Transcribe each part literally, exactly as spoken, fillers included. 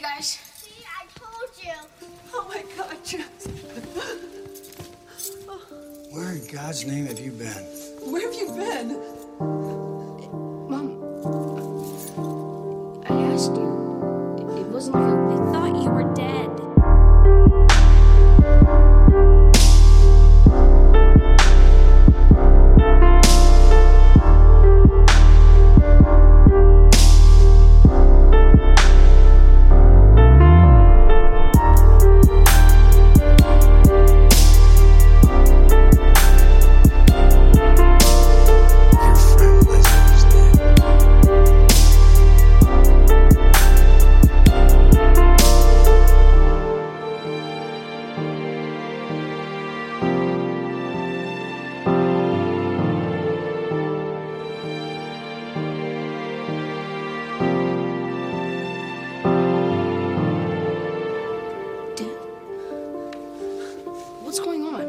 guys. See, I told you. Oh my God, Jess. Where in God's name have you been? Where have you been? Mom, I asked you. It, it wasn't like a... We thought you were dead. What's going on?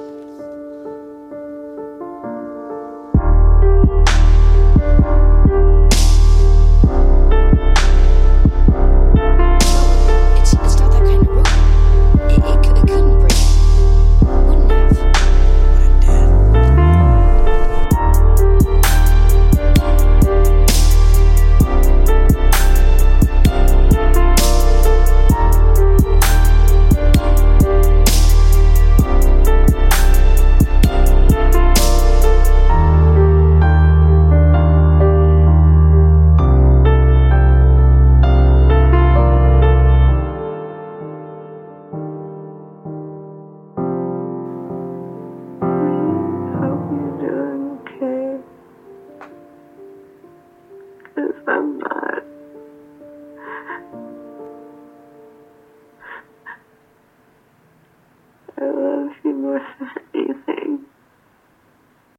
No, it's, it's not that kind of rope. It, it, cou- it couldn't break. Wouldn't have. Hope you're doing okay. 'Cause I'm not. I love you more than anything.